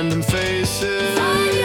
random faces.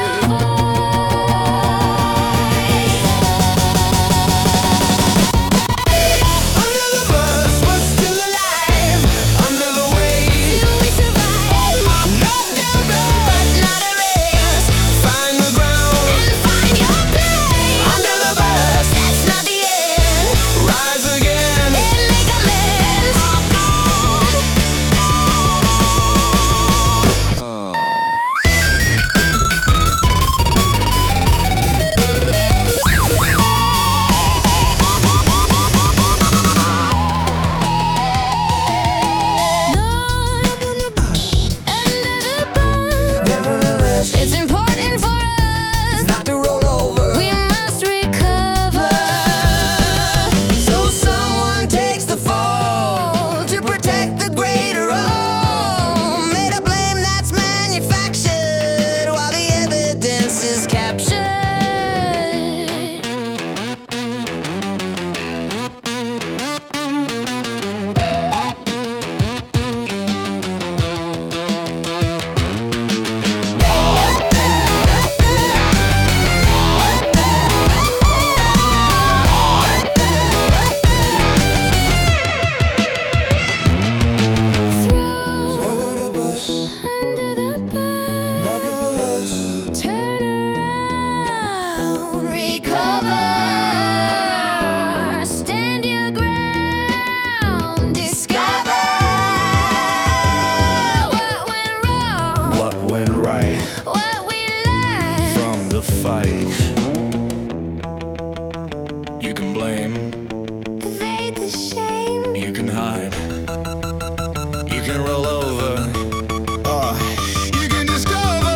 You can blame, evade the shame, you can hide, you can roll over, you can discover.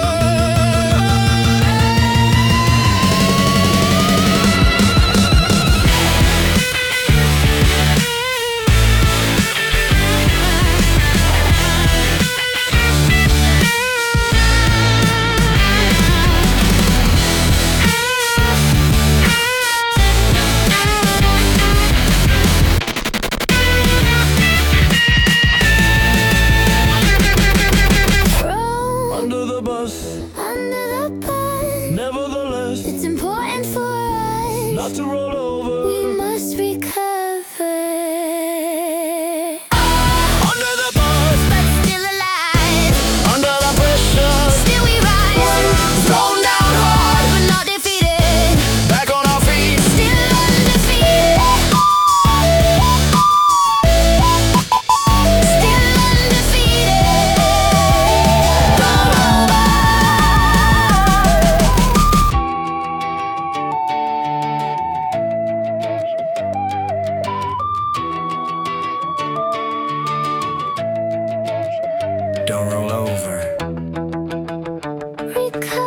under the bus. Nevertheless, It's important for us not to roll over. We must recover. Under the bus, But still alive. under the pressure, Still we rise. thrown down hard, But not defeated. back on our feet. Still undefeated. Still undefeated. Roll over. Don't roll over. Recover.